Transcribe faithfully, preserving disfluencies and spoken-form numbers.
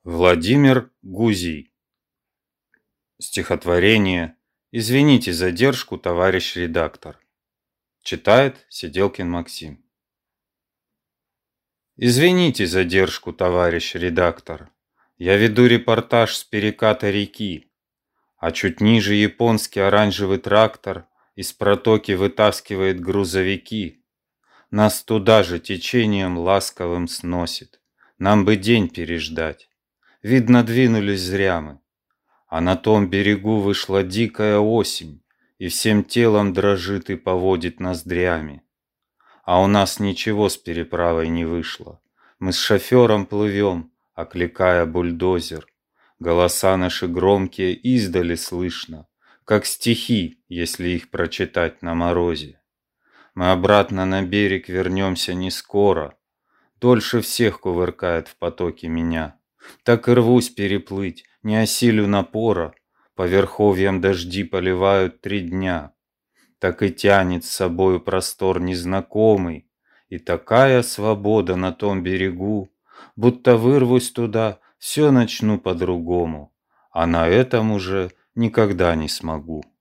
Владимир Гузий. Стихотворение «Извините задержку, товарищ редактор». Читает Сиделкин Максим. Извините задержку, товарищ редактор. Я веду репортаж с переката реки, а чуть ниже японский оранжевый трактор из протоки вытаскивает грузовики. Нас туда же течением ласковым сносит. Нам бы день переждать. Видно, двинулись зря мы. А на том берегу вышла дикая осень, и всем телом дрожит и поводит ноздрями. А у нас ничего с переправой не вышло. Мы с шофером плывем, окликая бульдозер. Голоса наши громкие издали слышно, как стихи, если их прочитать на морозе. Мы обратно на берег вернемся не скоро. Дольше всех кувыркает в потоке меня. Так и рвусь переплыть, не осилю напора. По верховьям дожди поливают три дня. Так и тянет с собою простор незнакомый. И такая свобода на том берегу, будто вырвусь туда, все начну по-другому, а на этом уже никогда не смогу.